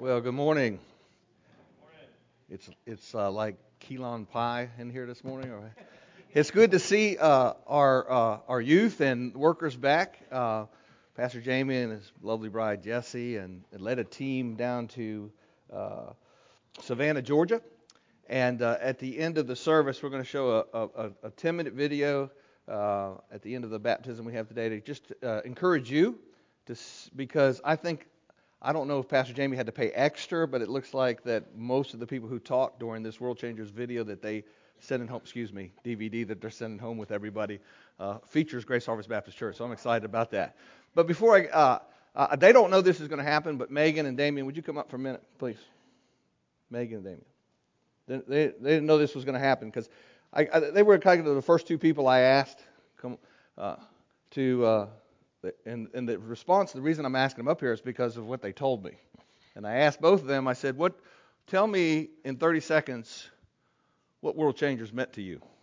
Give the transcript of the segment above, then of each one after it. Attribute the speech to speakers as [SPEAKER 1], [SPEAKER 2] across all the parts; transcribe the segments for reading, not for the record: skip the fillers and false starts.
[SPEAKER 1] Well, good morning. It's like key lime pie in here this morning. All right. It's good to see our youth and workers back. Pastor Jamie and his lovely bride Jessie, and led a team down to Savannah, Georgia. And at the end of the service, we're going to show a 10-minute video at the end of the baptism we have today to just encourage you because I don't know if Pastor Jamie had to pay extra, but it looks like that most of the people who talked during this World Changers video that they sent home, DVD that they're sending home with everybody, features Grace Harvest Baptist Church. So I'm excited about that. But before they don't know this is going to happen, but Megan and Damien, would you come up for a minute, please? Megan and Damien. They didn't know this was going to happen because they were kind of the first two people I asked and the response, the reason I'm asking them up here is because of what they told me. And I asked both of them, I said, tell me in 30 seconds what World Changers meant to you.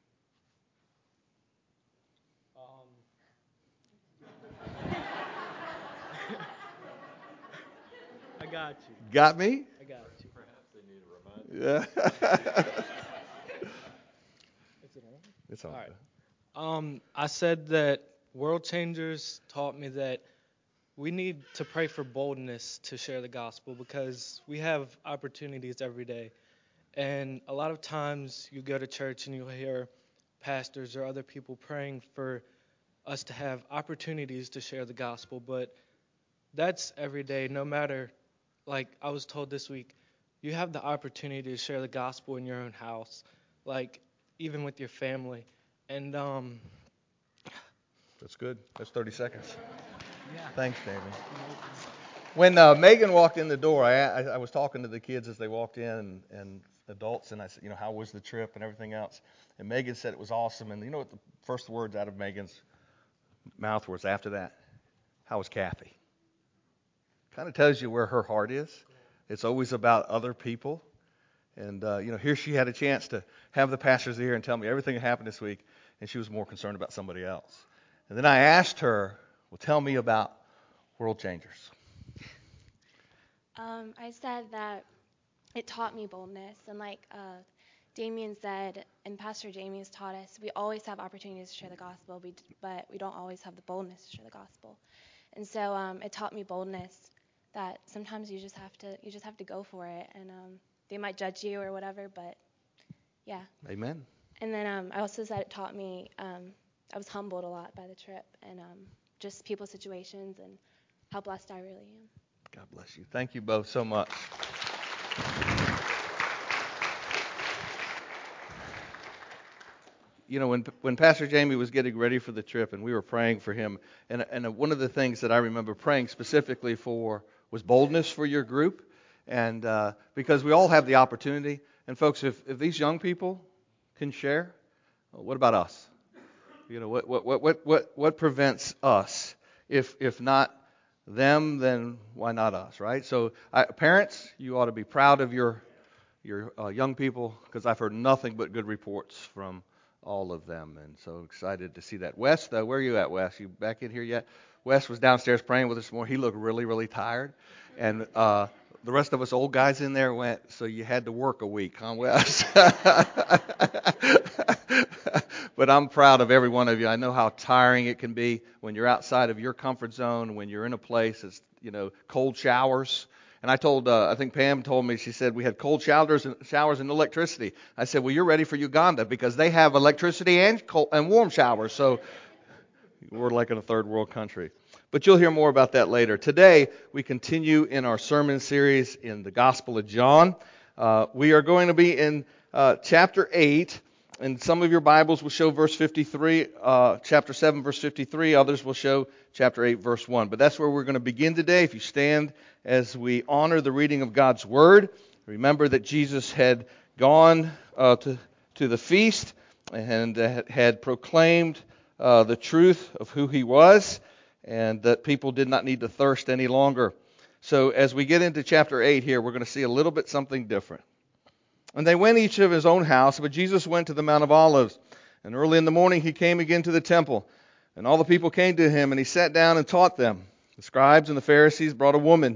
[SPEAKER 2] I got you.
[SPEAKER 1] Got me?
[SPEAKER 2] I got you.
[SPEAKER 3] Perhaps they need a reminder.
[SPEAKER 1] Yeah.
[SPEAKER 2] Is it on?
[SPEAKER 1] It's on.
[SPEAKER 2] All right. I said that World Changers taught me that we need to pray for boldness to share the gospel because we have opportunities every day. And a lot of times you go to church and you'll hear pastors or other people praying for us to have opportunities to share the gospel. But that's every day, no matter, like I was told this week, you have the opportunity to share the gospel in your own house, like even with your family. And
[SPEAKER 1] That's good. That's 30 seconds.
[SPEAKER 2] yeah.
[SPEAKER 1] Thanks, Damien. When Megan walked in the door, I was talking to the kids as they walked in and adults, and I said, how was the trip and everything else? And Megan said it was awesome. And you know what the first words out of Megan's mouth was after that? How was Kathy? Kind of tells you where her heart is. It's always about other people. And, here she had a chance to have the pastors here and tell me everything that happened this week, and she was more concerned about somebody else. And then I asked her, well, tell me about World Changers.
[SPEAKER 4] I said that it taught me boldness. And like Damien said, and Pastor Jamie has taught us, we always have opportunities to share the gospel, but we don't always have the boldness to share the gospel. And so it taught me boldness that sometimes you just have to go for it. And they might judge you or whatever, but yeah.
[SPEAKER 1] Amen.
[SPEAKER 4] And then I also said it taught me, I was humbled a lot by the trip and just people's situations and how blessed I really am.
[SPEAKER 1] God bless you. Thank you both so much. When Pastor Jamie was getting ready for the trip and we were praying for him, and one of the things that I remember praying specifically for was boldness for your group, and because we all have the opportunity. And folks, if these young people can share, what about us? What prevents us? If not them, then why not us, right? So parents, you ought to be proud of your young people because I've heard nothing but good reports from all of them, and so excited to see that. Wes, where are you at, Wes? You back in here yet? Wes was downstairs praying with us this morning. He looked really, really tired, and the rest of us old guys in there went, so you had to work a week, huh, Wes? But I'm proud of every one of you. I know how tiring it can be when you're outside of your comfort zone, when you're in a place that's, cold showers. And I think Pam told me, she said we had cold showers and electricity. I said, well, you're ready for Uganda because they have electricity and warm showers. So we're like in a third world country. But you'll hear more about that later. Today, we continue in our sermon series in the Gospel of John. We are going to be in chapter 8. And some of your Bibles will show verse 53, chapter 7, verse 53. Others will show chapter 8, verse 1. But that's where we're going to begin today. If you stand as we honor the reading of God's Word, remember that Jesus had gone to the feast and had proclaimed the truth of who He was, and that people did not need to thirst any longer. So as we get into chapter 8 here, we're going to see a little bit something different. And they went each of his own house, but Jesus went to the Mount of Olives. And early in the morning he came again to the temple. And all the people came to him, and he sat down and taught them. The scribes and the Pharisees brought a woman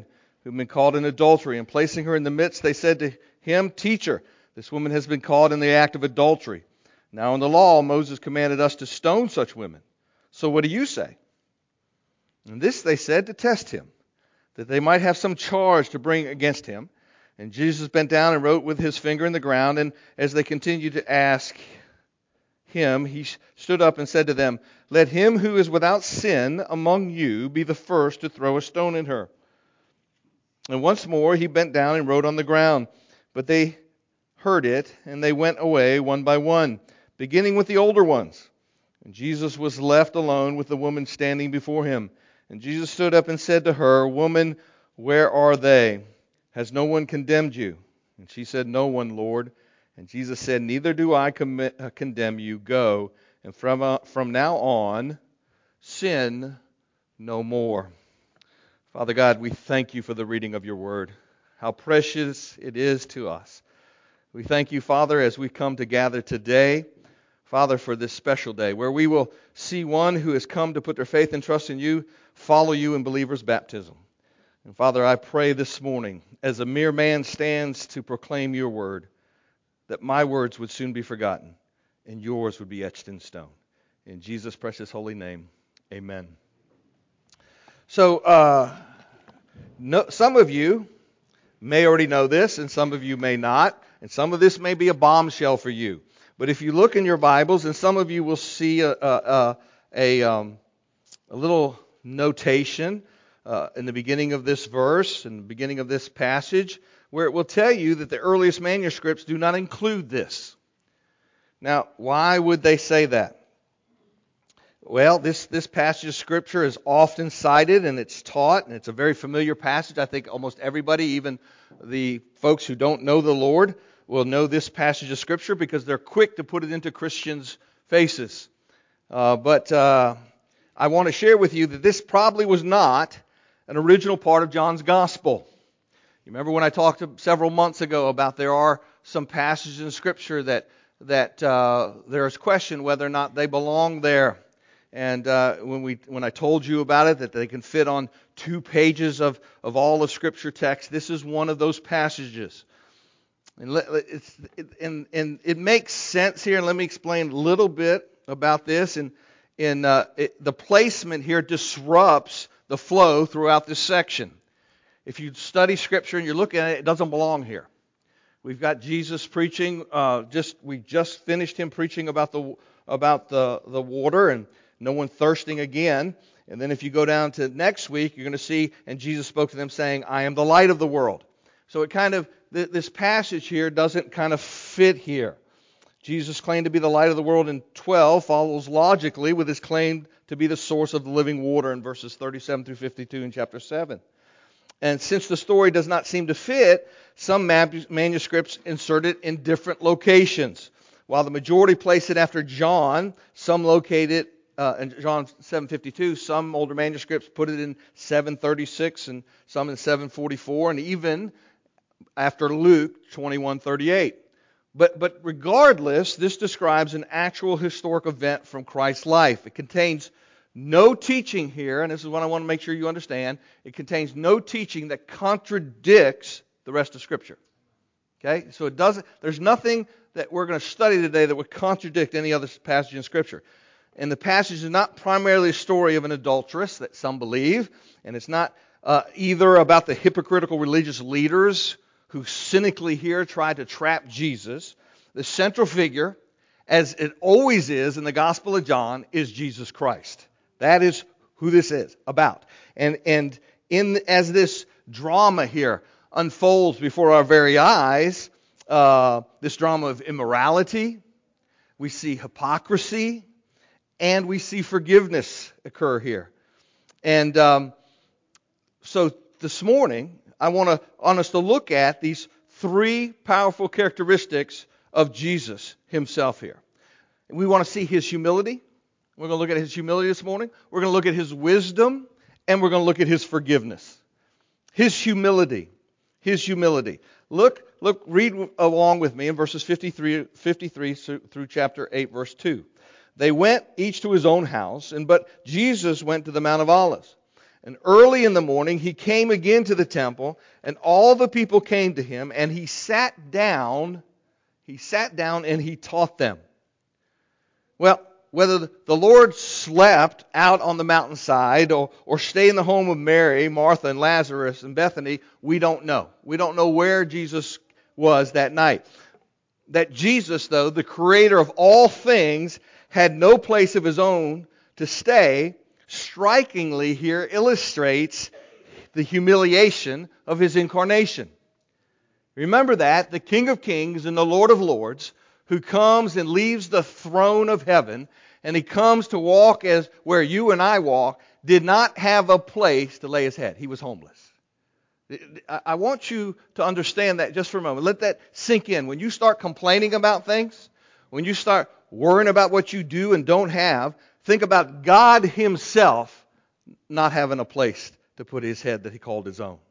[SPEAKER 1] who'd been caught in adultery. And placing her in the midst, they said to him, Teacher, this woman has been caught in the act of adultery. Now in the law, Moses commanded us to stone such women. So what do you say? And this they said to test him, that they might have some charge to bring against him. And Jesus bent down and wrote with his finger in the ground. And as they continued to ask him, he stood up and said to them, Let him who is without sin among you be the first to throw a stone at her. And once more he bent down and wrote on the ground. But they heard it, and they went away one by one, beginning with the older ones. And Jesus was left alone with the woman standing before him. And Jesus stood up and said to her, Woman, where are they? Has no one condemned you? And she said, No one, Lord. And Jesus said, Neither do I condemn you. Go, and from now on, sin no more. Father God, we thank you for the reading of your word. How precious it is to us. We thank you, Father, as we come to gather today, Father, for this special day, where we will see one who has come to put their faith and trust in you, follow you in believer's baptism. And Father, I pray this morning, as a mere man stands to proclaim your word, that my words would soon be forgotten, and yours would be etched in stone. In Jesus' precious holy name, amen. So, some of you may already know this, and some of you may not, and some of this may be a bombshell for you. But if you look in your Bibles, and some of you will see a little notation in the beginning of this verse, in the beginning of this passage, where it will tell you that the earliest manuscripts do not include this. Now, why would they say that? Well, this passage of Scripture is often cited and it's taught, and it's a very familiar passage. I think almost everybody, even the folks who don't know the Lord, will know this passage of Scripture because they're quick to put it into Christians' faces. But I want to share with you that this probably was not an original part of John's Gospel. You remember when I talked several months ago about there are some passages in Scripture that there is question whether or not they belong there. And when I told you about it, that they can fit on 2 pages of all of Scripture text, this is one of those passages. And it makes sense here, and let me explain a little bit about this. The placement here disrupts the flow throughout this section. If you study Scripture and you're looking at it, it doesn't belong here. We've got Jesus preaching. We just finished him preaching about the water and no one thirsting again. And then if you go down to next week, you're going to see, and Jesus spoke to them saying, I am the light of the world. So it kind of, this passage here doesn't kind of fit here. Jesus claimed to be the light of the world in 12 follows logically with his claim to be the source of the living water in verses 37 through 52 in chapter 7. And since the story does not seem to fit, some manuscripts insert it in different locations. While the majority place it after John, some locate it in John 7:52. Some older manuscripts put it in 7:36 and some in 7:44, and even after Luke 21:38. But regardless, this describes an actual historic event from Christ's life. It contains no teaching here, and this is what I want to make sure you understand. It contains no teaching that contradicts the rest of Scripture. Okay? So there's nothing that we're going to study today that would contradict any other passage in Scripture. And the passage is not primarily a story of an adulteress that some believe, and it's not either about the hypocritical religious leaders who cynically here tried to trap Jesus. The central figure, as it always is in the Gospel of John, is Jesus Christ. That is who this is about. And as this drama here unfolds before our very eyes, this drama of immorality, we see hypocrisy, and we see forgiveness occur here. And so this morning, I want us to look at these 3 powerful characteristics of Jesus himself here. We want to see his humility. We're going to look at his humility this morning. We're going to look at his wisdom, and we're going to look at his forgiveness. His humility. His humility. Look, read along with me in verses 53 through chapter 8, verse 2. They went each to his own house, but Jesus went to the Mount of Olives. And early in the morning he came again to the temple, and all the people came to him, and he sat down and he taught them. Well, whether the Lord slept out on the mountainside or stayed in the home of Mary, Martha, and Lazarus and Bethany, we don't know. We don't know where Jesus was that night. That Jesus, though, the creator of all things, had no place of his own to stay, strikingly here illustrates the humiliation of his incarnation. Remember that, the King of Kings and the Lord of Lords, who comes and leaves the throne of heaven, and he comes to walk as where you and I walk, did not have a place to lay his head. He was homeless. I want you to understand that just for a moment. Let that sink in. When you start complaining about things, when you start worrying about what you do and don't have, think about God himself not having a place to put his head that he called his own.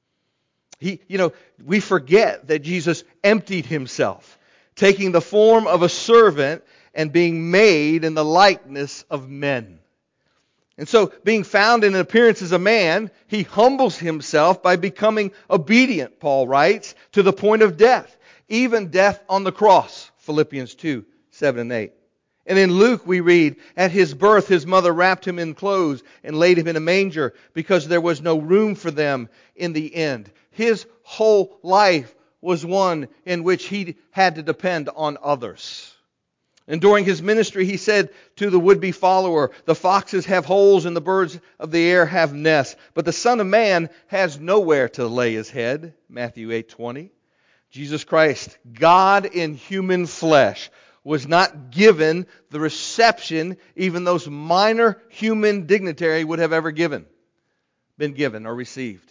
[SPEAKER 1] We forget that Jesus emptied himself, taking the form of a servant and being made in the likeness of men. And so, being found in appearance as a man, he humbles himself by becoming obedient, Paul writes, to the point of death, even death on the cross, Philippians 2, 7 and 8. And in Luke we read, at his birth his mother wrapped him in clothes and laid him in a manger because there was no room for them in the inn. His whole life was one in which he had to depend on others. And during his ministry, he said to the would-be follower, the foxes have holes and the birds of the air have nests, but the Son of Man has nowhere to lay his head. Matthew 8:20. Jesus Christ, God in human flesh, was not given the reception even those minor human dignitary would have ever been given or received.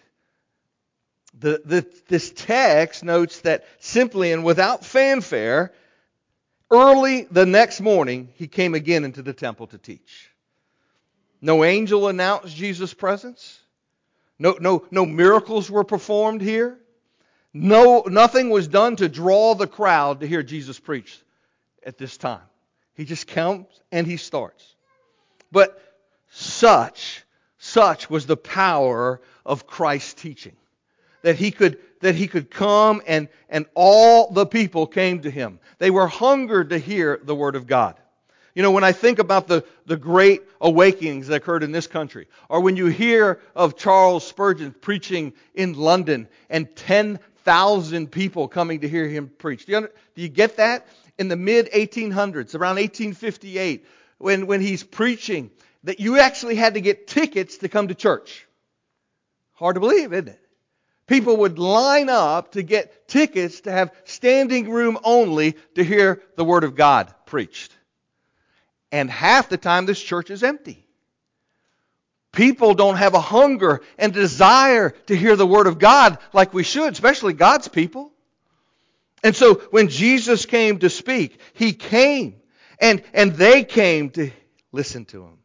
[SPEAKER 1] This text notes that simply and without fanfare, early the next morning, he came again into the temple to teach. No angel announced Jesus' presence. No miracles were performed here. Nothing was done to draw the crowd to hear Jesus preach at this time. He just comes and he starts. But such was the power of Christ's teaching, that he could come and all the people came to him. They were hungered to hear the Word of God. When I think about the great awakenings that occurred in this country, or when you hear of Charles Spurgeon preaching in London and 10,000 people coming to hear him preach. Do you get that? In the mid-1800s, around 1858, when he's preaching, that you actually had to get tickets to come to church. Hard to believe, isn't it? People would line up to get tickets to have standing room only to hear the Word of God preached. And half the time this church is empty. People don't have a hunger and desire to hear the Word of God like we should, especially God's people. And so when Jesus came to speak, He came and they came to listen to Him.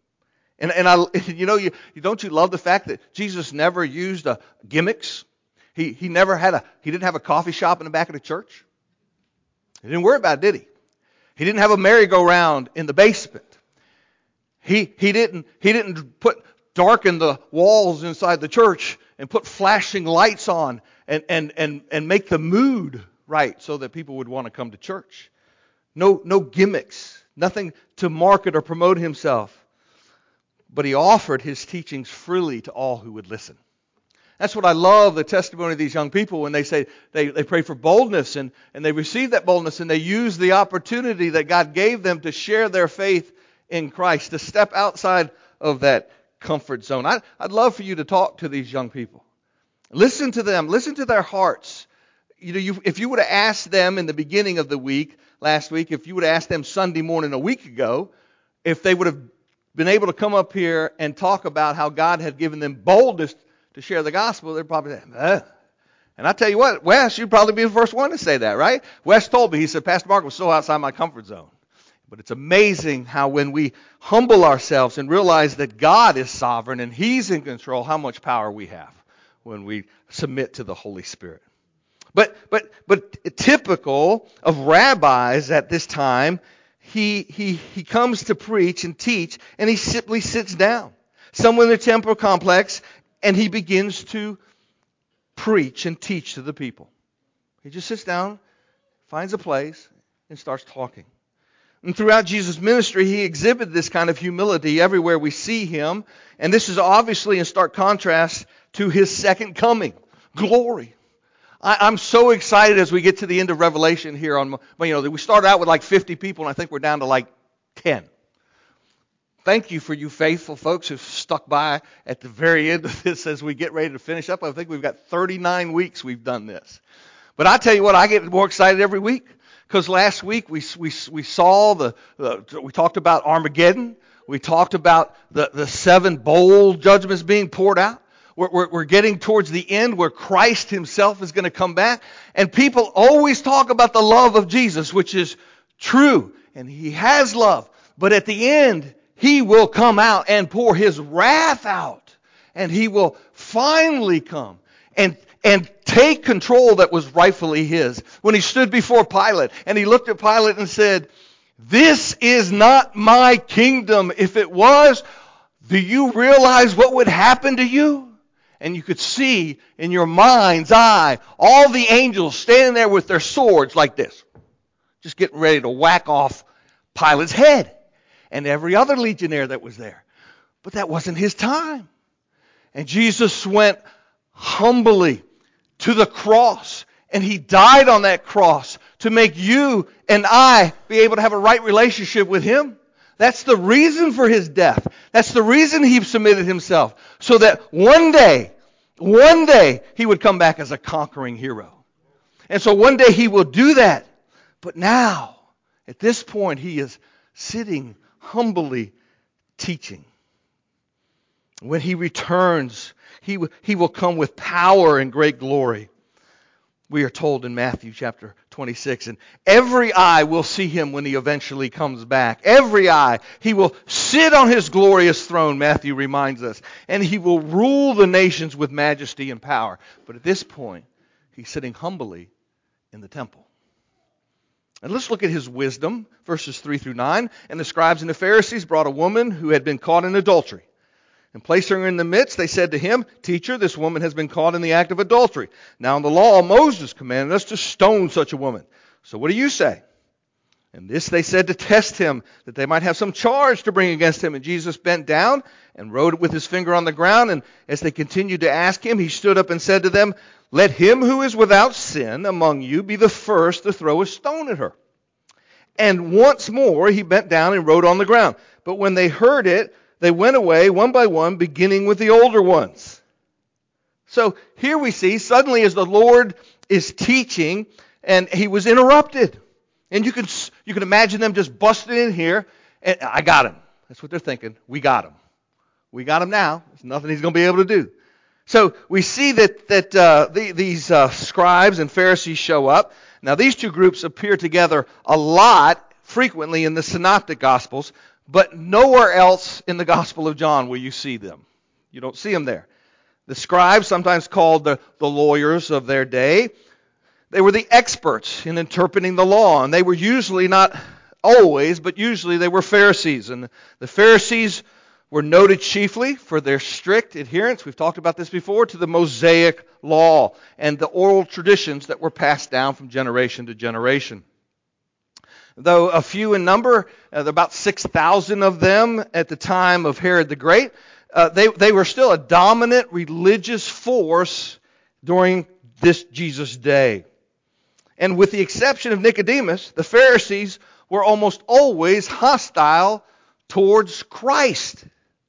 [SPEAKER 1] Don't you love the fact that Jesus never used gimmicks? He didn't have a coffee shop in the back of the church. He didn't worry about it, did he? He didn't have a merry-go-round in the basement. He didn't darken the walls inside the church and put flashing lights on and make the mood right so that people would want to come to church. No gimmicks, nothing to market or promote himself. But he offered his teachings freely to all who would listen. That's what I love, the testimony of these young people when they say they pray for boldness and they receive that boldness and they use the opportunity that God gave them to share their faith in Christ, to step outside of that comfort zone. I'd love for you to talk to these young people. Listen to them. Listen to their hearts. If you would have asked them in the beginning of the week, last week, if you would have asked them Sunday morning a week ago, if they would have been able to come up here and talk about how God had given them boldness to share the gospel, they're probably saying, And I tell you what, Wes, you'd probably be the first one to say that, right? Wes told me, he said, Pastor Mark was so outside my comfort zone. But it's amazing how when we humble ourselves and realize that God is sovereign and He's in control, how much power we have when we submit to the Holy Spirit. But typical of rabbis at this time, he comes to preach and teach, and he simply sits down. somewhere in the temple complex, and he begins to preach and teach to the people. He just sits down, finds a place, and starts talking. And throughout Jesus' ministry, he exhibited this kind of humility everywhere we see him. And this is obviously in stark contrast to his second coming, glory. I'm so excited as we get to the end of Revelation here. We started out with like 50 people, and I think we're down to like 10. Thank you for you faithful folks who've stuck by at the very end of this as we get ready to finish up. I think we've got 39 weeks we've done this. But I tell you what, I get more excited every week, because last week we saw we talked about Armageddon. We talked about the 7 bowl judgments being poured out. We're getting towards the end where Christ himself is going to come back. And people always talk about the love of Jesus, which is true. And he has love. But at the end, he will come out and pour his wrath out. And he will finally come and take control that was rightfully his. When he stood before Pilate and he looked at Pilate and said, "This is not my kingdom. If it was, do you realize what would happen to you?" And you could see in your mind's eye all the angels standing there with their swords like this, just getting ready to whack off Pilate's head and every other legionnaire that was there. But that wasn't his time. And Jesus went humbly to the cross, and he died on that cross to make you and I be able to have a right relationship with him. That's the reason for his death. That's the reason he submitted himself. So that one day, he would come back as a conquering hero. And so one day he will do that. But now, at this point, he is sitting humbly teaching. When he returns, he will come with power and great glory. We are told in Matthew chapter 26, and every eye will see him when he eventually comes back. Every eye. He will sit on his glorious throne, Matthew reminds us, and he will rule the nations with majesty and power. But at this point, he's sitting humbly in the temple. And let's look at his wisdom, verses 3 through 9. And the scribes and the Pharisees brought a woman who had been caught in adultery. And placing her in the midst, they said to him, "Teacher, this woman has been caught in the act of adultery. Now in the law, Moses commanded us to stone such a woman. So what do you say?" And this they said to test him, that they might have some charge to bring against him. And Jesus bent down and wrote with his finger on the ground. And as they continued to ask him, he stood up and said to them, "Let him who is without sin among you be the first to throw a stone at her." And once more he bent down and wrote on the ground. But when they heard it, they went away one by one, beginning with the older ones. So here we see, suddenly as the Lord is teaching, and he was interrupted. And you can imagine them just busting in here, and I got him. That's what they're thinking. We got him. We got him now. There's nothing he's going to be able to do. So we see that these scribes and Pharisees show up. Now these two groups appear together a lot, frequently in the Synoptic Gospels, but nowhere else in the Gospel of John will you see them. You don't see them there. The scribes, sometimes called the lawyers of their day, they were the experts in interpreting the law, and they were usually, not always, but usually they were Pharisees. And the Pharisees were noted chiefly for their strict adherence, we've talked about this before, to the Mosaic law and the oral traditions that were passed down from generation to generation. Though a few in number, about 6,000 of them at the time of Herod the Great, they were still a dominant religious force during this Jesus day. And with the exception of Nicodemus, the Pharisees were almost always hostile towards Christ.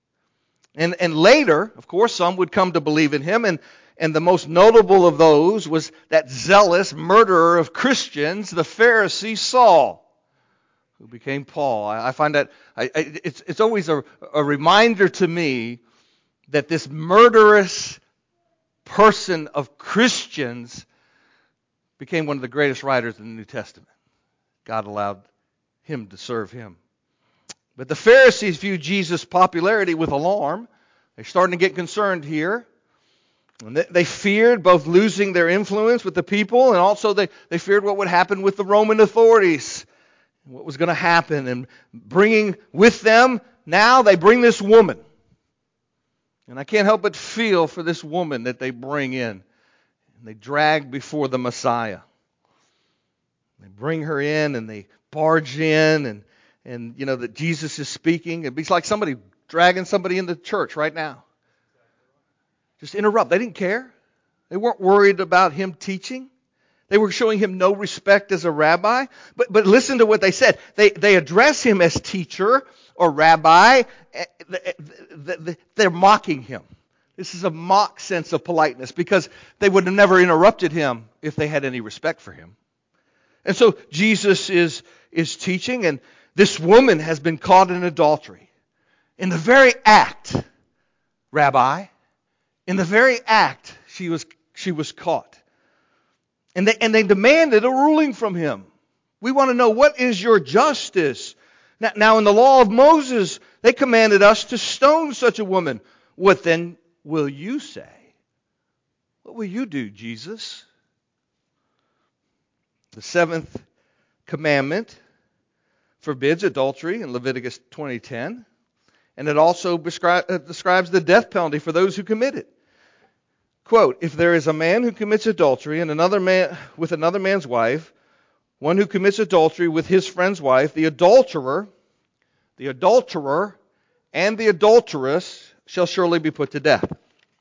[SPEAKER 1] And later, of course, some would come to believe in him, and the most notable of those was that zealous murderer of Christians, the Pharisee Saul, who became Paul. I find that it's always a reminder to me that this murderous person of Christians became one of the greatest writers in the New Testament. God allowed him to serve him. But the Pharisees viewed Jesus' popularity with alarm. They're starting to get concerned here. And they feared both losing their influence with the people, and also they feared what would happen with the Roman authorities, what was going to happen. And bringing with them, now they bring this woman. And I can't help but feel for this woman that they bring in and they drag before the Messiah. They bring her in and they barge in and you know that Jesus is speaking. It'd be like somebody dragging somebody into church right now. Just interrupt. They didn't care. They weren't worried about him teaching. They were showing him no respect as a rabbi. But listen to what they said. They address him as teacher or rabbi. They're mocking him. This is a mock sense of politeness because they would have never interrupted him if they had any respect for him. And so Jesus is teaching, and this woman has been caught in adultery. In the very act, Rabbi, in the very act she was caught. And they demanded a ruling from him. We want to know, what is your justice? Now in the law of Moses, they commanded us to stone such a woman. What then will you say? What will you do, Jesus? The seventh commandment forbids adultery in Leviticus 20:10, and it also describes the death penalty for those who commit it. Quote, if there is a man who commits adultery and another man with another man's wife, one who commits adultery with his friend's wife, the adulterer and the adulteress shall surely be put to death.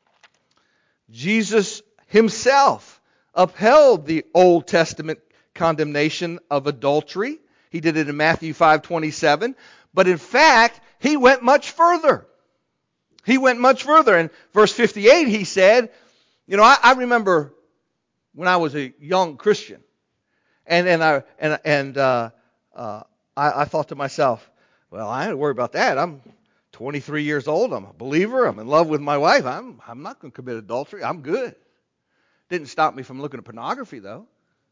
[SPEAKER 1] Jesus himself upheld the Old Testament condemnation of adultery. He did it in Matthew 5:27, but in fact, he went much further. He went much further. In verse 58, he said, you know, I remember when I was a young Christian, and I thought to myself, well, I ain't worried about that. I'm 23 years old. I'm a believer. I'm in love with my wife. I'm not going to commit adultery. I'm good. Didn't stop me from looking at pornography, though.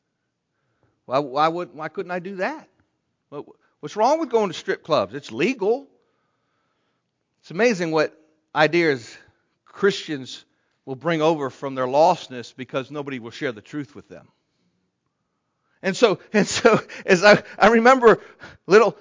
[SPEAKER 1] Why couldn't I do that? What's wrong with going to strip clubs? It's legal. It's amazing what ideas Christians will bring over from their lostness because nobody will share the truth with them. And so as I remember little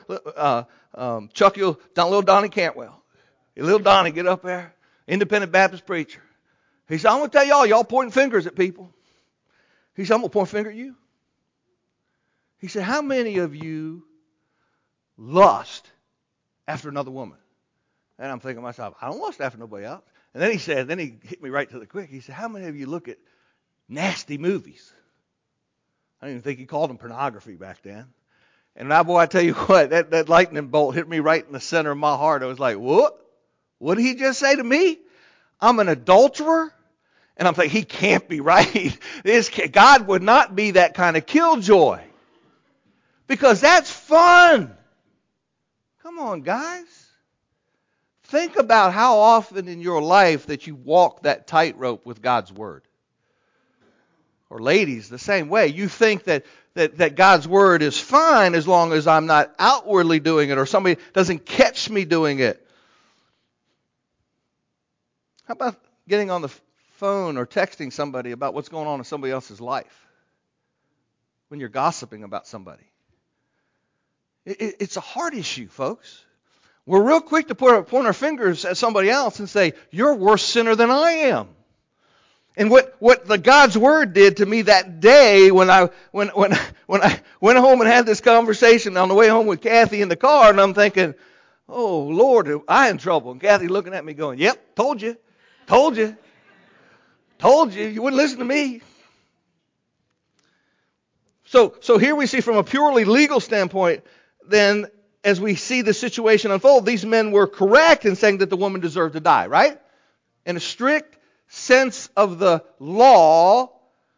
[SPEAKER 1] Donnie Cantwell, little Donnie get up there, independent Baptist preacher. He said, I'm going to tell y'all pointing fingers at people. He said, I'm going to point a finger at you. He said, how many of you lust after another woman? And I'm thinking to myself, I don't lust after nobody else. And then he hit me right to the quick. He said, how many of you look at nasty movies? I didn't even think he called them pornography back then. And now, boy, I tell you what, that lightning bolt hit me right in the center of my heart. I was like, what? What did he just say to me? I'm an adulterer? And I'm thinking, he can't be right. God would not be that kind of killjoy. Because that's fun. Come on, guys. Think about how often in your life that you walk that tightrope with God's Word. Or ladies, the same way. You think that God's Word is fine as long as I'm not outwardly doing it or somebody doesn't catch me doing it. How about getting on the phone or texting somebody about what's going on in somebody else's life? When you're gossiping about somebody. It's a hard issue, folks. We're real quick to point our fingers at somebody else and say, you're a worse sinner than I am. And what the God's Word did to me that day when I went home and had this conversation on the way home with Kathy in the car, and I'm thinking, oh, Lord, am I in trouble? And Kathy looking at me going, yep, told you, you wouldn't listen to me. So here we see from a purely legal standpoint, then as we see the situation unfold, these men were correct in saying that the woman deserved to die, right? In a strict sense of the law,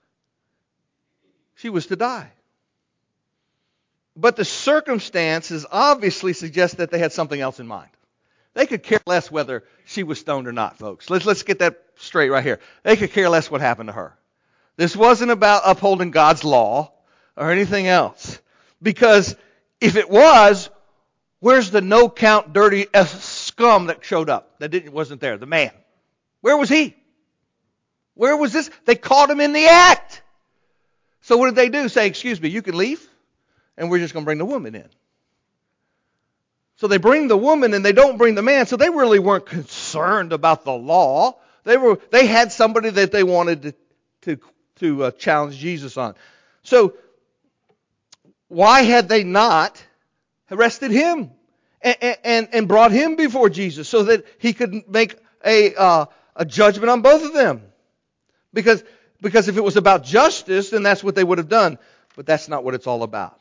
[SPEAKER 1] she was to die. But the circumstances obviously suggest that they had something else in mind. They could care less whether she was stoned or not, folks. Let's get that straight right here. They could care less what happened to her. This wasn't about upholding God's law or anything else. Because if it was, where's the no-count dirty scum that showed up? That wasn't there, the man. Where was he? Where was this? They caught him in the act. So what did they do? Say, excuse me, you can leave, and we're just going to bring the woman in. So they bring the woman and they don't bring the man. So they really weren't concerned about the law. They had somebody that they wanted to challenge Jesus on. So why had they not arrested him and brought him before Jesus so that he could make a judgment on both of them? Because if it was about justice, then that's what they would have done. But that's not what it's all about.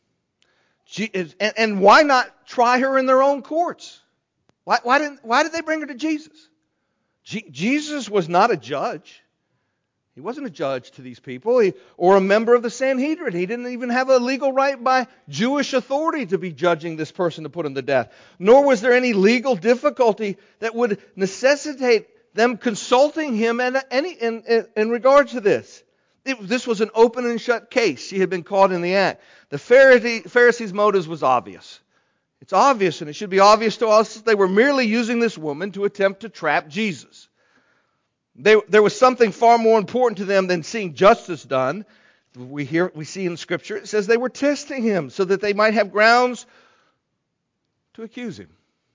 [SPEAKER 1] And why not try her in their own courts? Why did they bring her to Jesus? Jesus was not a judge. He wasn't a judge to these people or a member of the Sanhedrin. He didn't even have a legal right by Jewish authority to be judging this person to put him to death. Nor was there any legal difficulty that would necessitate them consulting him in regards to this. This was an open and shut case. She had been caught in the act. The Pharisees' motives was obvious. It's obvious, and it should be obvious to us that they were merely using this woman to attempt to trap Jesus. There was something far more important to them than seeing justice done. We see in Scripture, it says they were testing him so that they might have grounds to accuse him.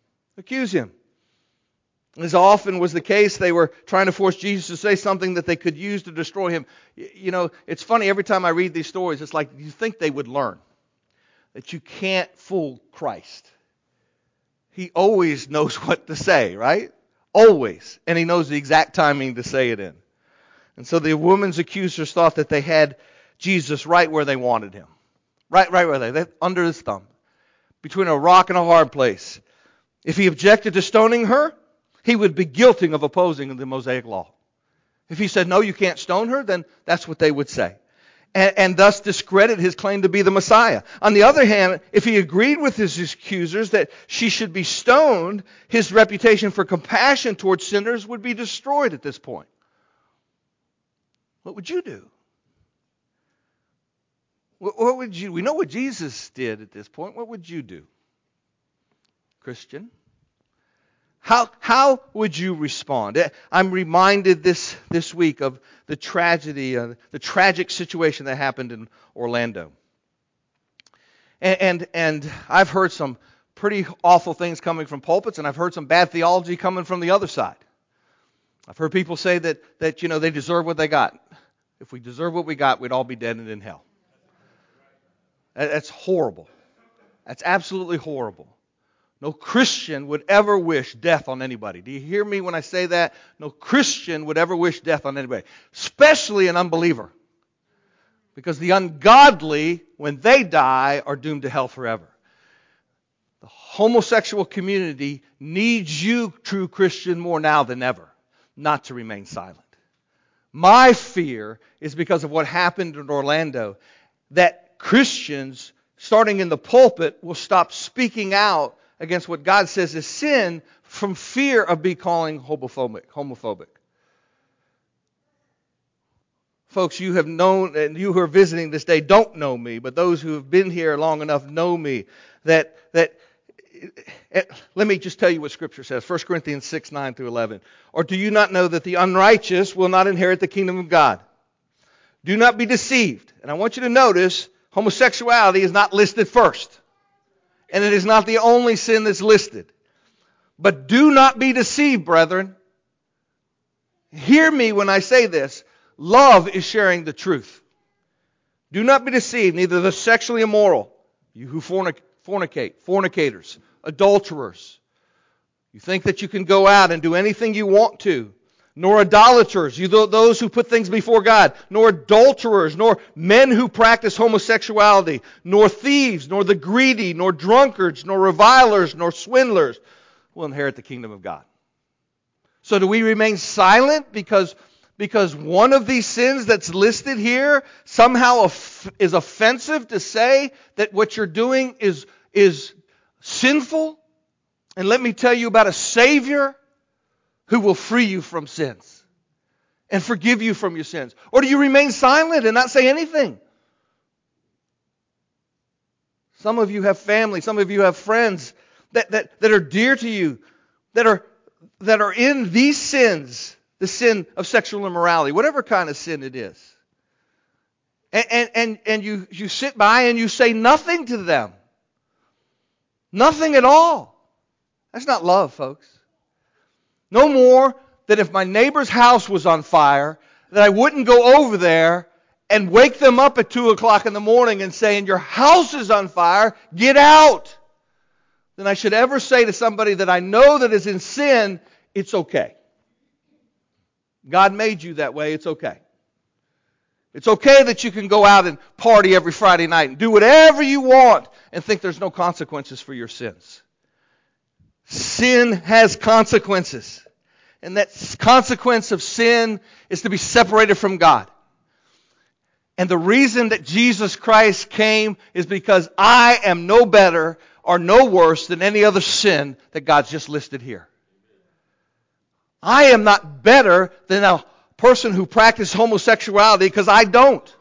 [SPEAKER 1] As often was the case, they were trying to force Jesus to say something that they could use to destroy him. You know, it's funny, every time I read these stories, it's like you think they would learn that you can't fool Christ. He always knows what to say, right? Always. And he knows the exact timing to say it in. And so the woman's accusers thought that they had Jesus right where they wanted him. Right where they under his thumb. Between a rock and a hard place. If he objected to stoning her, he would be guilty of opposing the Mosaic law. If he said, no, you can't stone her, then that's what they would say. And thus discredit his claim to be the Messiah. On the other hand, if he agreed with his accusers that she should be stoned, his reputation for compassion towards sinners would be destroyed at this point. What would you do? What would you? We know what Jesus did at this point. What would you do, Christian? How would you respond? I'm reminded this week of the tragedy, the tragic situation that happened in Orlando. And I've heard some pretty awful things coming from pulpits, and I've heard some bad theology coming from the other side. I've heard people say that they deserve what they got. If we deserve what we got, we'd all be dead and in hell. That's horrible. That's absolutely horrible. No Christian would ever wish death on anybody. Do you hear me when I say that? No Christian would ever wish death on anybody, especially an unbeliever. Because the ungodly, when they die, are doomed to hell forever. The homosexual community needs you, true Christian, more now than ever, not to remain silent. My fear is because of what happened in Orlando, that Christians, starting in the pulpit, will stop speaking out against what God says is sin from fear of being called homophobic. Folks, you have known, and you who are visiting this day don't know me, but those who have been here long enough know me, that let me just tell you what Scripture says. 1 Corinthians 6, 9 through 11. Or do you not know that the unrighteous will not inherit the kingdom of God? Do not be deceived. And I want you to notice, homosexuality is not listed first. And it is not the only sin that's listed. But do not be deceived, brethren. Hear me when I say this. Love is sharing the truth. Do not be deceived, neither the sexually immoral, you who fornicate, fornicators, adulterers. You think that you can go out and do anything you want to. Nor idolaters, those who put things before God, nor adulterers, nor men who practice homosexuality, nor thieves, nor the greedy, nor drunkards, nor revilers, nor swindlers will inherit the kingdom of God. So do we remain silent because one of these sins that's listed here somehow is offensive to say that what you're doing is sinful? And let me tell you about a Savior who will free you from sins and forgive you from your sins. Or do you remain silent and not say anything? Some of you have family, some of you have friends that are dear to you, that are in these sins, the sin of sexual immorality, whatever kind of sin it is. And you sit by and you say nothing to them. Nothing at all. That's not love, folks. No more than if my neighbor's house was on fire, that I wouldn't go over there and wake them up at 2 o'clock in the morning and saying, your house is on fire, get out. Than I should ever say to somebody that I know that is in sin, it's okay. God made you that way, it's okay. It's okay that you can go out and party every Friday night and do whatever you want and think there's no consequences for your sins. Sin has consequences. And that consequence of sin is to be separated from God. And the reason that Jesus Christ came is because I am no better or no worse than any other sin that God's just listed here. I am not better than a person who practices homosexuality because I don't.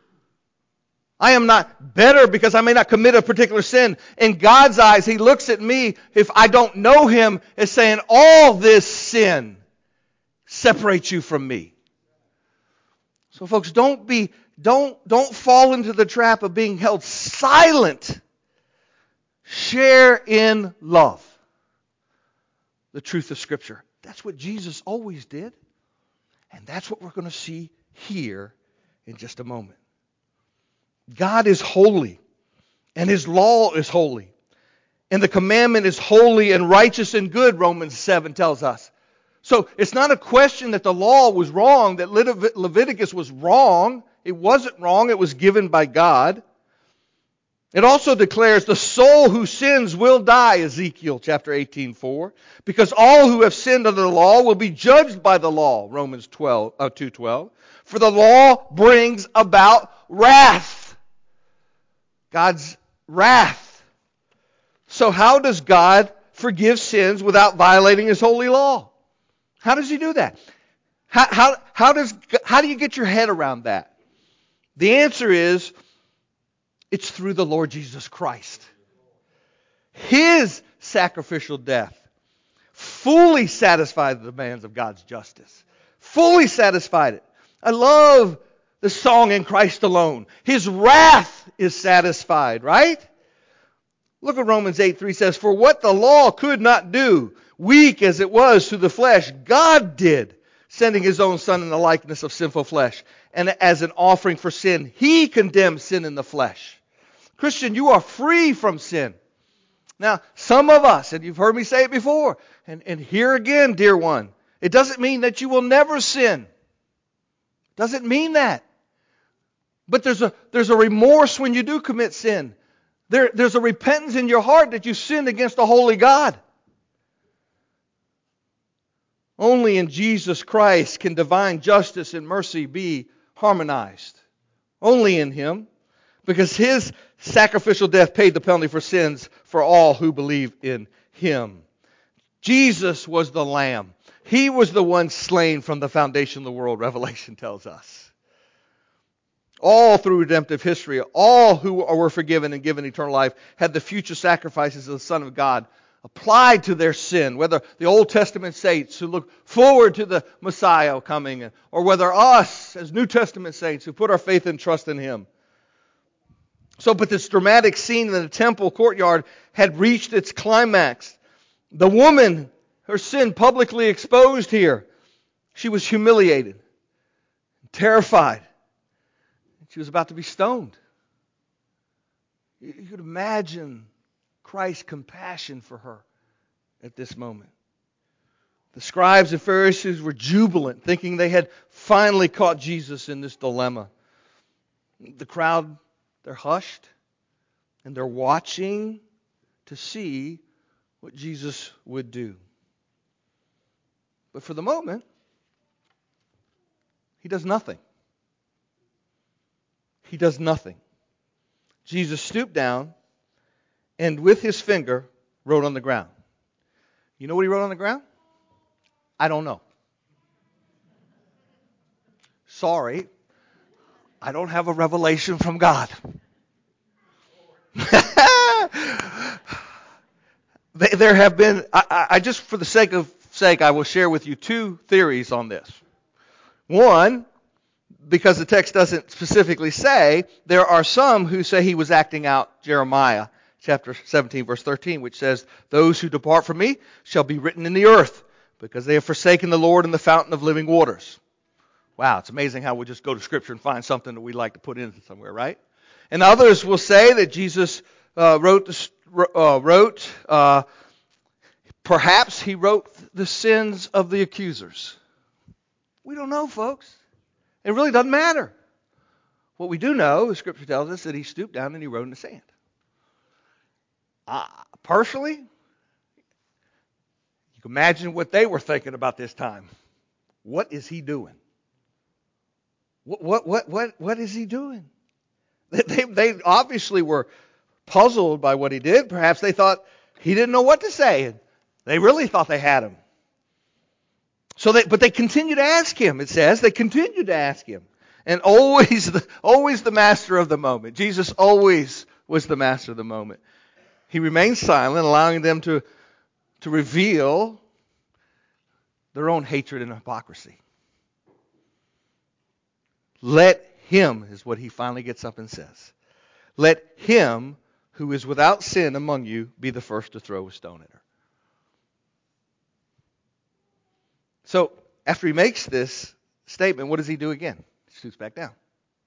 [SPEAKER 1] I am not better because I may not commit a particular sin. In God's eyes, He looks at me, if I don't know Him, as saying, all this sin separates you from me. So folks, don't fall into the trap of being held silent. Share in love the truth of Scripture. That's what Jesus always did. And that's what we're going to see here in just a moment. God is holy, and His law is holy. And the commandment is holy and righteous and good, Romans 7 tells us. So it's not a question that the law was wrong, that Leviticus was wrong. It wasn't wrong. It was given by God. It also declares the soul who sins will die, Ezekiel chapter 18:4, because all who have sinned under the law will be judged by the law, Romans 2:12. For the law brings about wrath. God's wrath. So how does God forgive sins without violating His holy law? How does He do that? How do you get your head around that? The answer is, it's through the Lord Jesus Christ. His sacrificial death fully satisfied the demands of God's justice. Fully satisfied it. I love the song In Christ Alone. His wrath is satisfied, right? Look what Romans 8:3 says. For what the law could not do, weak as it was through the flesh, God did, sending His own Son in the likeness of sinful flesh. And as an offering for sin, He condemned sin in the flesh. Christian, you are free from sin. Now, some of us, and you've heard me say it before, and here again, dear one, it doesn't mean that you will never sin. Doesn't mean that. But there's a remorse when you do commit sin. There's a repentance in your heart that you sinned against a holy God. Only in Jesus Christ can divine justice and mercy be harmonized. Only in Him. Because His sacrificial death paid the penalty for sins for all who believe in Him. Jesus was the Lamb. He was the one slain from the foundation of the world, Revelation tells us. All through redemptive history, all who were forgiven and given eternal life had the future sacrifices of the Son of God applied to their sin, whether the Old Testament saints who look forward to the Messiah coming, or whether us as New Testament saints who put our faith and trust in Him. But this dramatic scene in the temple courtyard had reached its climax. The woman, her sin publicly exposed here. She was humiliated, terrified. She was about to be stoned. You could imagine Christ's compassion for her at this moment. The scribes and Pharisees were jubilant, thinking they had finally caught Jesus in this dilemma. The crowd, they're hushed, and they're watching to see what Jesus would do. But for the moment, He does nothing. He does nothing. Jesus stooped down and with His finger wrote on the ground. You know what He wrote on the ground? I don't know. Sorry, I don't have a revelation from God. There have been, I just for the sake, I will share with you two theories on this. One, because the text doesn't specifically say, there are some who say He was acting out Jeremiah chapter 17, verse 13, which says, "Those who depart from me shall be written in the earth, because they have forsaken the Lord and the fountain of living waters." Wow, it's amazing how we just go to Scripture and find something that we'd like to put in somewhere, right? And others will say that Jesus perhaps he wrote the sins of the accusers. We don't know, folks. It really doesn't matter. What we do know, the Scripture tells us, that he stooped down and he wrote in the sand. Personally, you can imagine what they were thinking about this time. What is he doing? What is he doing? They obviously were puzzled by what he did. Perhaps they thought he didn't know what to say. They really thought they had him. But they continued to ask him, it says. They continued to ask him. And always the master of the moment. Jesus always was the master of the moment. He remained silent, allowing them to reveal their own hatred and hypocrisy. Let him, is what he finally gets up and says. Let him who is without sin among you be the first to throw a stone at her. So, after he makes this statement, what does he do again? He stoops back down.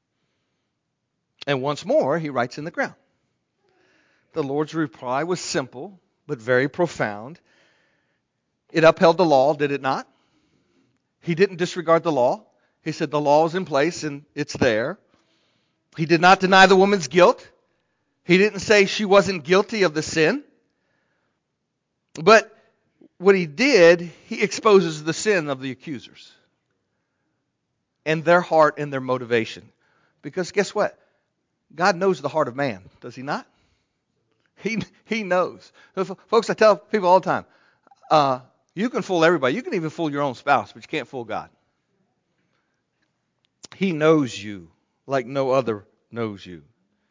[SPEAKER 1] And once more, he writes in the ground. The Lord's reply was simple, but very profound. It upheld the law, did it not? He didn't disregard the law. He said the law is in place and it's there. He did not deny the woman's guilt. He didn't say she wasn't guilty of the sin. But what he did, he exposes the sin of the accusers and their heart and their motivation. Because guess what? God knows the heart of man, does he not? He knows. Folks, I tell people all the time, you can fool everybody. You can even fool your own spouse, but you can't fool God. He knows you like no other knows you.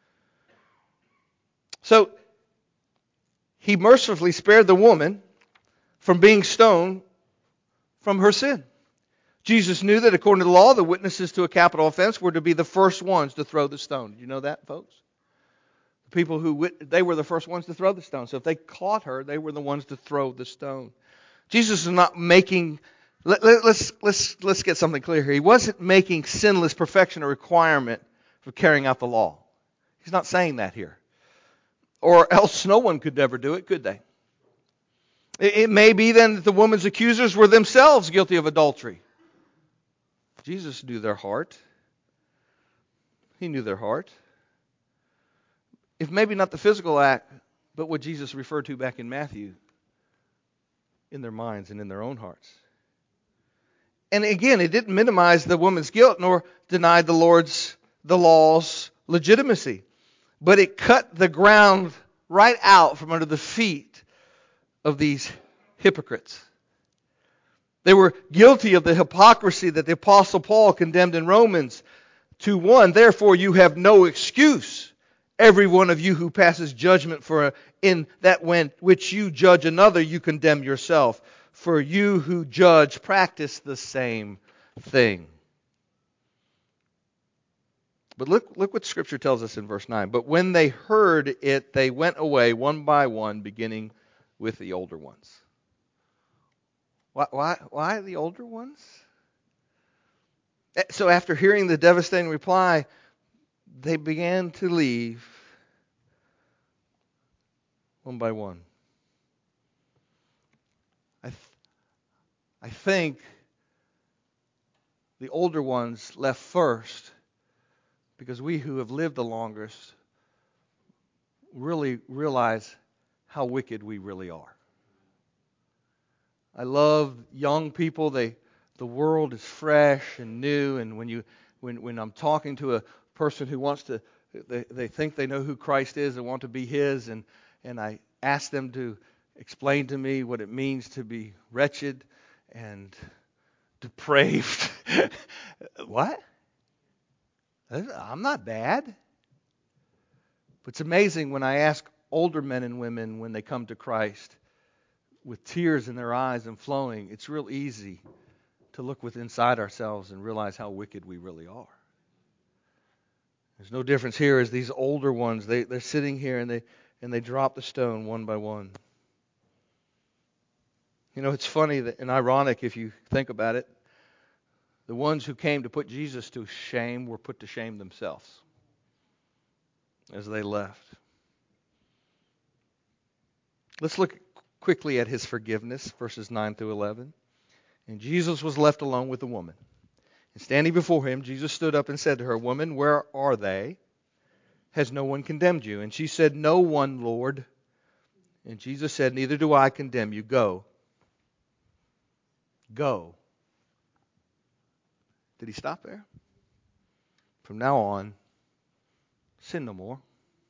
[SPEAKER 1] So, he mercifully spared the woman from being stoned from her sin. Jesus knew that according to the law, the witnesses to a capital offense were to be the first ones to throw the stone. You know that, folks? The people they were the first ones to throw the stone. So if they caught her, they were the ones to throw the stone. Jesus is not making... Let's get something clear here. He wasn't making sinless perfection a requirement for carrying out the law. He's not saying that here. Or else no one could ever do it, could they? It may be then that the woman's accusers were themselves guilty of adultery. Jesus knew their heart. He knew their heart. If maybe not the physical act, but what Jesus referred to back in Matthew, in their minds and in their own hearts. And again, it didn't minimize the woman's guilt nor deny the law's legitimacy. But it cut the ground right out from under the feet of these hypocrites. They were guilty of the hypocrisy that the Apostle Paul condemned in Romans 2:1. Therefore you have no excuse, every one of you who passes judgment, for in that which you judge another, you condemn yourself. For you who judge practice the same thing. But look what Scripture tells us in verse 9. But when they heard it, they went away one by one, beginning with the older ones. Why the older ones? So after hearing the devastating reply, they began to leave one by one. I think the older ones left first because we who have lived the longest really realize how wicked we really are. I love young people. The world is fresh and new, and when I'm talking to a person who wants to, they think they know who Christ is and want to be His, and I ask them to explain to me what it means to be wretched and depraved. What? I'm not bad. But it's amazing when I ask older men and women when they come to Christ with tears in their eyes and flowing, it's real easy to look within inside ourselves and realize how wicked we really are. There's no difference here as these older ones, they're sitting here and and they dropped the stone one by one. You know, it's funny and ironic if you think about it. The ones who came to put Jesus to shame were put to shame themselves as they left. Let's look quickly at his forgiveness, verses 9 through 11. And Jesus was left alone with the woman. And standing before him, Jesus stood up and said to her, "Woman, where are they? Has no one condemned you?" And she said, "No one, Lord." And Jesus said, "Neither do I condemn you. Go. Go." Did he stop there? From now on, sin no more.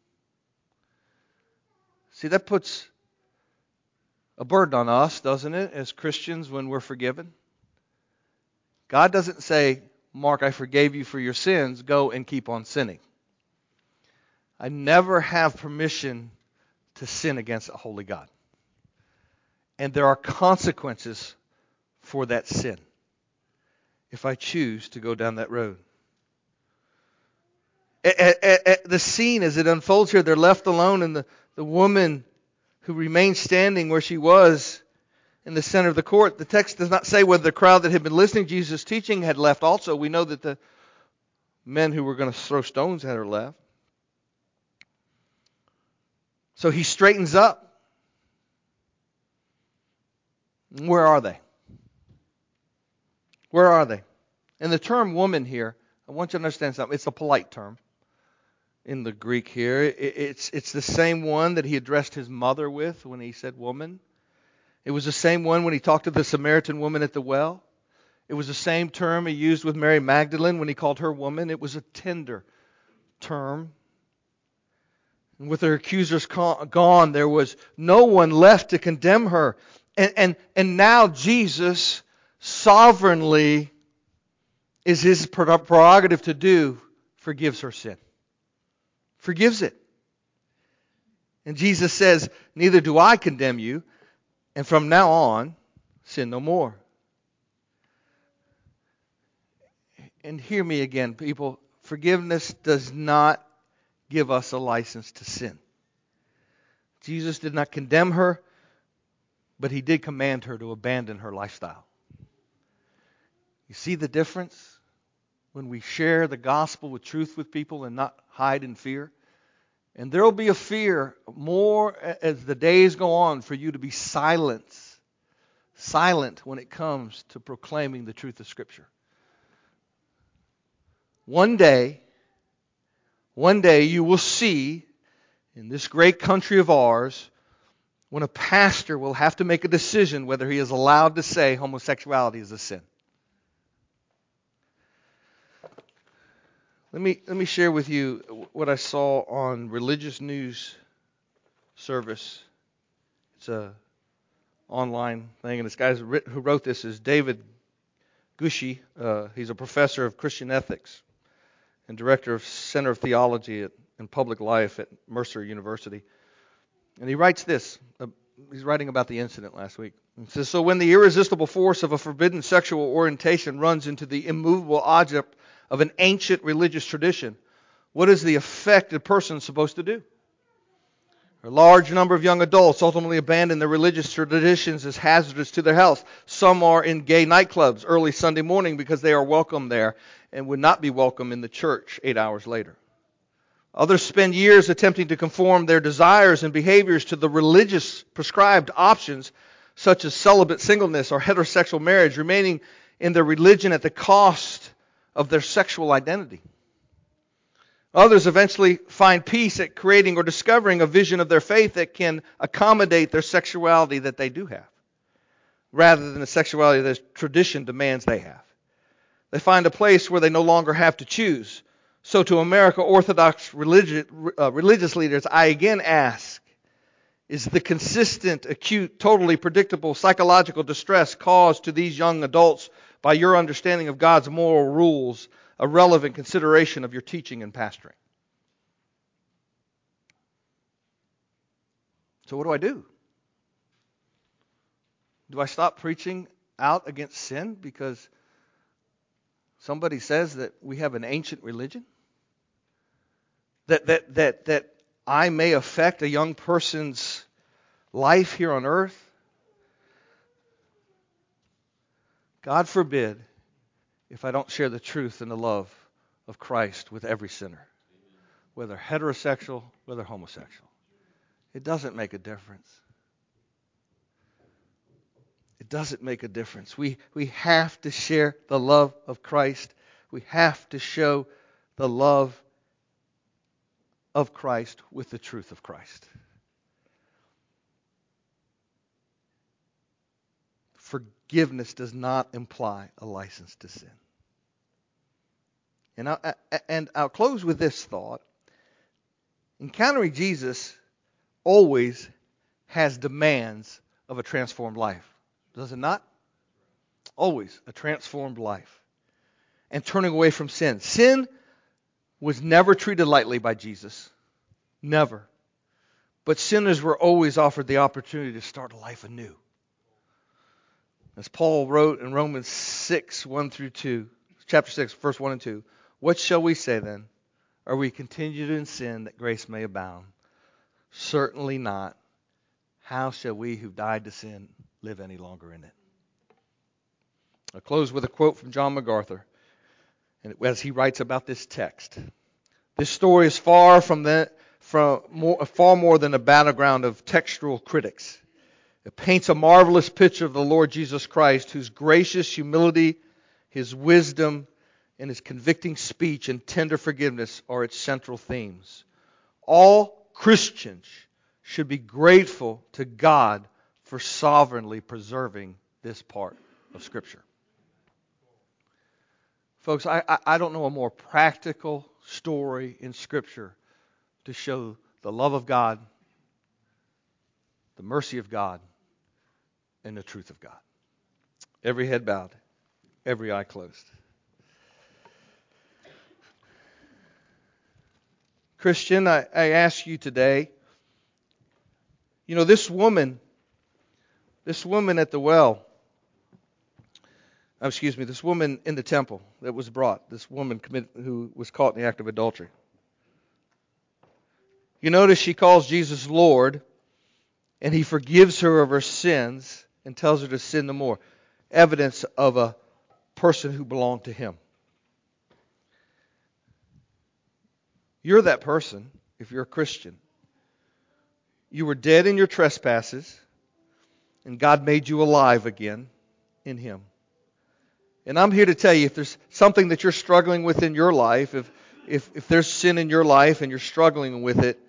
[SPEAKER 1] See, that puts a burden on us, doesn't it, as Christians when we're forgiven? God doesn't say, "Mark, I forgave you for your sins. Go and keep on sinning." I never have permission to sin against a holy God. And there are consequences for that sin if I choose to go down that road. At the scene as it unfolds here, they're left alone, and the woman who remained standing where she was in the center of the court. The text does not say whether the crowd that had been listening to Jesus' teaching had left also. We know that the men who were going to throw stones at her left. So he straightens up. Where are they? Where are they? And the term woman here, I want you to understand something. It's a polite term in the Greek here. It's the same one that he addressed his mother with when he said woman. It was the same one when he talked to the Samaritan woman at the well. It was the same term he used with Mary Magdalene when he called her woman. It was a tender term. And with her accusers gone, there was no one left to condemn her. And now Jesus sovereignly, is his prerogative to do, forgives her sin. Forgives it. And Jesus says, "Neither do I condemn you, and from now on, sin no more." And hear me again, people. Forgiveness does not give us a license to sin. Jesus did not condemn her, but he did command her to abandon her lifestyle. You see the difference? When we share the gospel with truth with people and not hide in fear. And there will be a fear more as the days go on for you to be silent when it comes to proclaiming the truth of Scripture. One day you will see in this great country of ours when a pastor will have to make a decision whether he is allowed to say homosexuality is a sin. Let me share with you what I saw on Religious News Service. It's a online thing, and this guy who wrote this is David Gushee. He's a professor of Christian ethics and director of Center of Theology and Public Life at Mercer University. And he writes this. He's writing about the incident last week. He says, "So when the irresistible force of a forbidden sexual orientation runs into the immovable object of an ancient religious tradition, what is the affected person supposed to do? A large number of young adults ultimately abandon their religious traditions as hazardous to their health. Some are in gay nightclubs early Sunday morning because they are welcome there and would not be welcome in the church 8 hours later. Others spend years attempting to conform their desires and behaviors to the religious prescribed options such as celibate singleness or heterosexual marriage, remaining in their religion at the cost of their sexual identity. Others eventually find peace at creating or discovering a vision of their faith that can accommodate their sexuality that they do have, rather than the sexuality that tradition demands they have. They find a place where they no longer have to choose. So to American Orthodox religious leaders, I again ask, is the consistent, acute, totally predictable psychological distress caused to these young adults by your understanding of God's moral rules a relevant consideration of your teaching and pastoring? So what do? Do I stop preaching out against sin because somebody says that we have an ancient religion? That I may affect a young person's life here on earth, God forbid if I don't share the truth and the love of Christ with every sinner, whether heterosexual, whether homosexual. It doesn't make a difference. It doesn't make a difference. We have to share the love of Christ. We have to show the love of Christ with the truth of Christ. Forgiveness does not imply a license to sin. And I'll close with this thought. Encountering Jesus always has demands of a transformed life. Does it not? Always a transformed life. And turning away from sin. Sin was never treated lightly by Jesus. Never. But sinners were always offered the opportunity to start a life anew. As Paul wrote in Romans 6, 1 through 2, chapter 6, verse 1 and 2, what shall we say then? Are we continued in sin that grace may abound? Certainly not. How shall we who died to sin live any longer in it? I'll close with a quote from John MacArthur, and as he writes about this text. This story is far more than a battleground of textual critics. It paints a marvelous picture of the Lord Jesus Christ, whose gracious humility, His wisdom, and His convicting speech and tender forgiveness are its central themes. All Christians should be grateful to God for sovereignly preserving this part of Scripture. Folks, I don't know a more practical story in Scripture to show the love of God, the mercy of God, and the truth of God. Every head bowed, every eye closed. Christian, I ask you today, this woman at the well, this woman in the temple that was brought, this woman who was caught in the act of adultery. You notice she calls Jesus Lord, and He forgives her of her sins and tells her to sin no more. Evidence of a person who belonged to Him. You're that person if you're a Christian. You were dead in your trespasses, and God made you alive again in Him. And I'm here to tell you, if there's something that you're struggling with in your life, if there's sin in your life and you're struggling with it,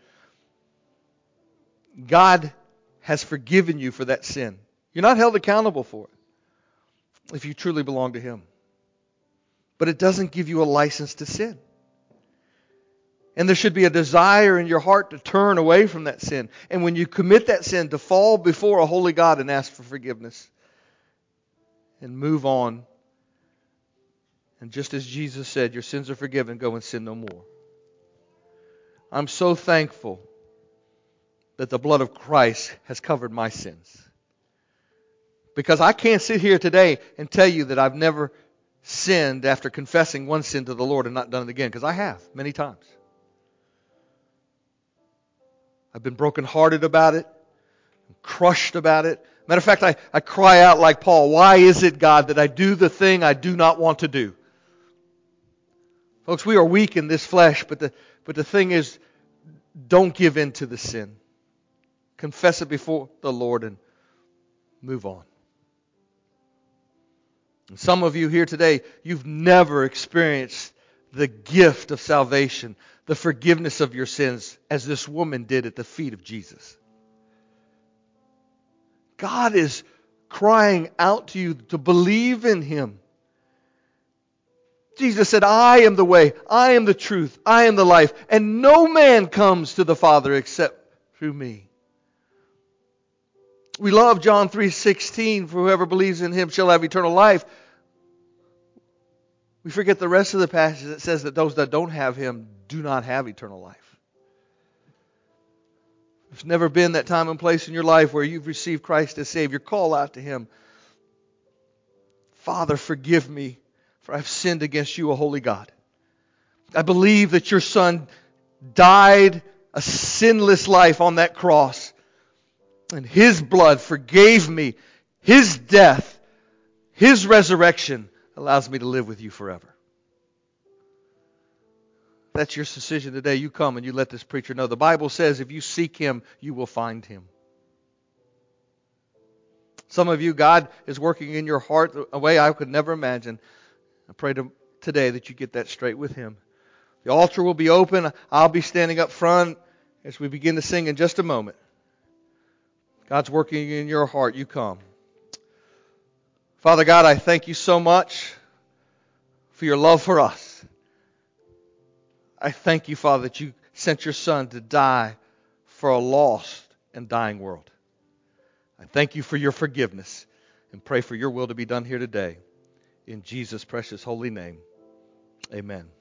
[SPEAKER 1] God has forgiven you for that sin. You're not held accountable for it if you truly belong to Him. But it doesn't give you a license to sin. And there should be a desire in your heart to turn away from that sin. And when you commit that sin, to fall before a holy God and ask for forgiveness. And move on. And just as Jesus said, your sins are forgiven, go and sin no more. I'm so thankful that the blood of Christ has covered my sins. Because I can't sit here today and tell you that I've never sinned after confessing one sin to the Lord and not done it again. Because I have, many times. I've been brokenhearted about it, crushed about it. Matter of fact, I cry out like Paul, why is it, God, that I do the thing I do not want to do? Folks, we are weak in this flesh, but the thing is, don't give in to the sin. Confess it before the Lord and move on. And some of you here today, you've never experienced the gift of salvation, the forgiveness of your sins, as this woman did at the feet of Jesus. God is crying out to you to believe in Him. Jesus said, I am the way, I am the truth, I am the life, and no man comes to the Father except through me. We love John 3:16, for whoever believes in Him shall have eternal life. We forget the rest of the passage that says that those that don't have Him do not have eternal life. There's never been that time and place in your life where you've received Christ as Savior. Call out to Him. Father, forgive me, for I've sinned against you, a holy God. I believe that your Son died a sinless life on that cross. And His blood forgave me. His death, His resurrection allows me to live with you forever. If that's your decision today, you come and you let this preacher know. The Bible says if you seek Him, you will find Him. Some of you, God is working in your heart a way I could never imagine. I pray today that you get that straight with Him. The altar will be open. I'll be standing up front as we begin to sing in just a moment. God's working in your heart. You come. Father God, I thank you so much for your love for us. I thank you, Father, that you sent your Son to die for a lost and dying world. I thank you for your forgiveness and pray for your will to be done here today. In Jesus' precious holy name, amen.